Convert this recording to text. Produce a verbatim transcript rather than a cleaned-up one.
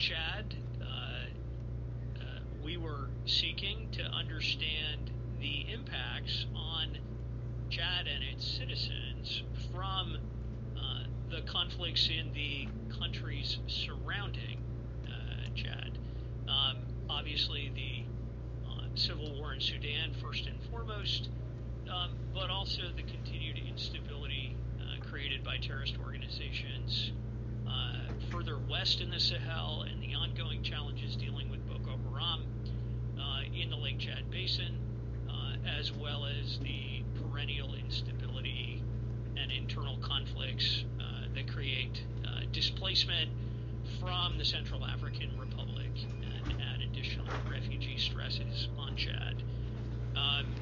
Chad, uh, uh, we were seeking to understand the impacts on Chad and its citizens from uh, the conflicts in the countries surrounding uh, Chad. Um, obviously, the uh, civil war in Sudan, first and foremost, um, but also the continued instability uh, created by terrorist organizations uh, further west in the Sahel, and the ongoing challenges dealing with Boko Haram uh, in the Lake Chad Basin, uh, as well as the perennial instability and internal conflicts uh, that create uh, displacement from the Central African Republic and add additional refugee stresses on Chad. Um,